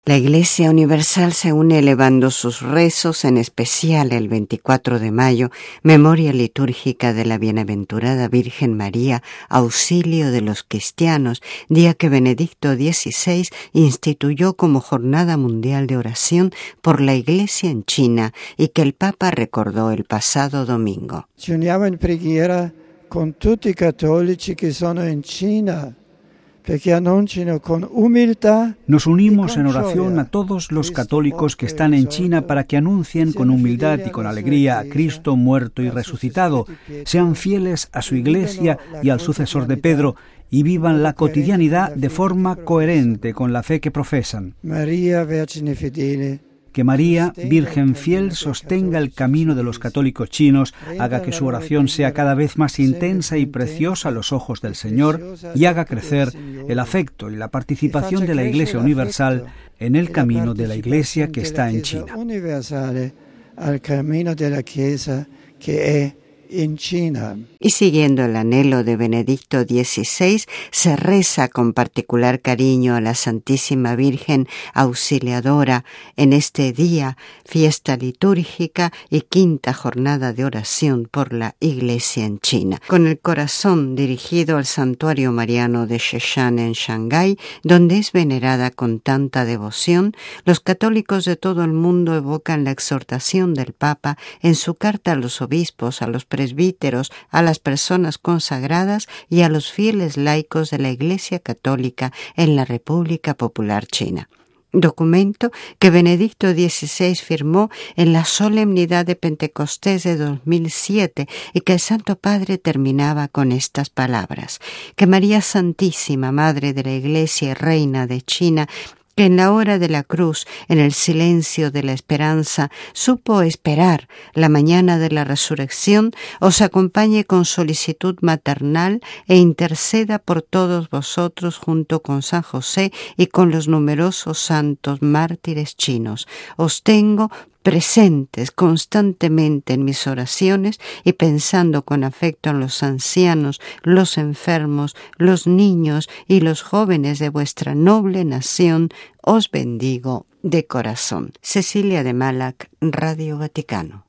La Iglesia Universal se une elevando sus rezos, en especial el 24 de mayo, memoria litúrgica de la Bienaventurada Virgen María, auxilio de los cristianos, día que Benedicto XVI instituyó como Jornada Mundial de Oración por la Iglesia en China y que el Papa recordó el pasado domingo. Ci uniamo in preghiera con tutti I cattolici che sono in Cina. Nos unimos en oración a todos los católicos que están en China para que anuncien con humildad y con alegría a Cristo muerto y resucitado, sean fieles a su Iglesia y al sucesor de Pedro y vivan la cotidianidad de forma coherente con la fe que profesan. Que María, Virgen fiel, sostenga el camino de los católicos chinos, haga que su oración sea cada vez más intensa y preciosa a los ojos del Señor y haga crecer el afecto y la participación de la Iglesia Universal en el camino de la Iglesia que está en China. Y siguiendo el anhelo de Benedicto XVI, se reza con particular cariño a la Santísima Virgen Auxiliadora en este día, fiesta litúrgica y quinta jornada de oración por la Iglesia en China. Con el corazón dirigido al santuario mariano de Sheshan en Shanghái, donde es venerada con tanta devoción, los católicos de todo el mundo evocan la exhortación del Papa en su carta a los obispos, a los presbíteros, a las personas consagradas y a los fieles laicos de la Iglesia Católica en la República Popular China. Documento que Benedicto XVI firmó en la solemnidad de Pentecostés de 2007 y que el Santo Padre terminaba con estas palabras: que María Santísima, Madre de la Iglesia y Reina de China, que en la hora de la cruz, en el silencio de la esperanza, supo esperar la mañana de la resurrección, os acompañe con solicitud maternal e interceda por todos vosotros junto con San José y con los numerosos santos mártires chinos. Os tengo presentes constantemente en mis oraciones y pensando con afecto en los ancianos, los enfermos, los niños y los jóvenes de vuestra noble nación, os bendigo de corazón. Cecilia de Malac, Radio Vaticano.